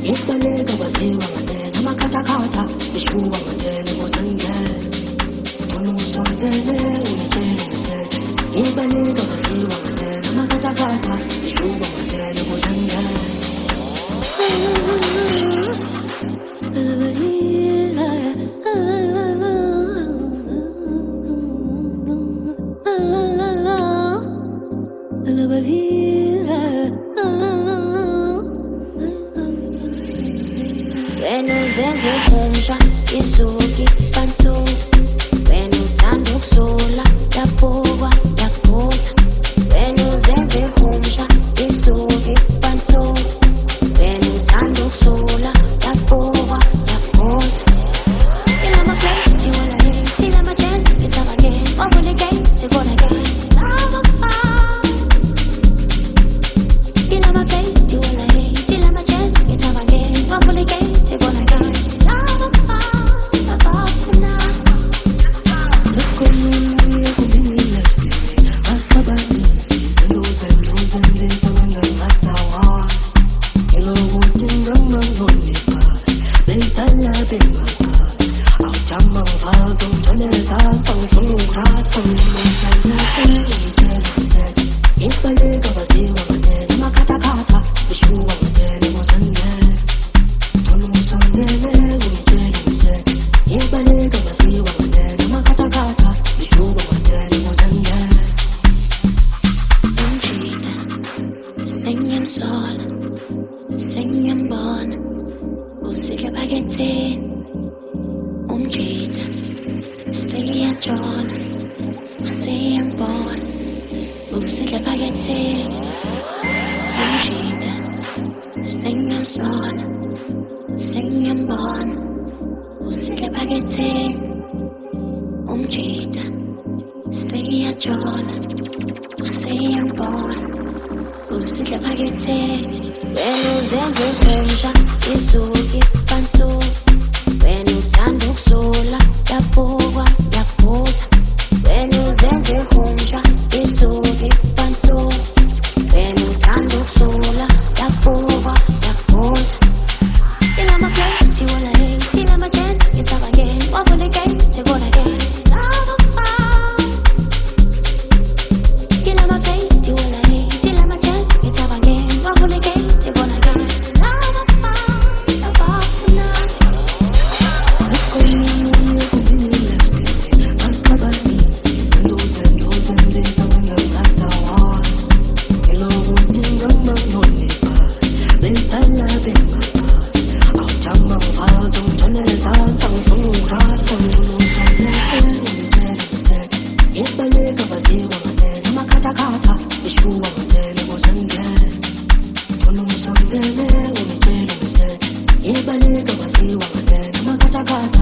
Ibaleka baziwa ngatena makhatakhatha ishuwa ngatena kusangena Tona usangene unitshela ngisete Ibaleka baziwa ngatena makhatakhatha ishuwa ngatena kusangena Wena uzenze umsha isuki bantu Wena uthanda ukusola yaphuka yaphuza Wena uzenze umsha isuki bantu Wena uthanda ukusola yaphuka yaphuza Ilama plate wala hate ilama chance it's up again over the gate to go again I'm a fan Ilama plate wala hate ilama chance it's up again over the gate Ibaleka baziwa ngatena makhatakhatha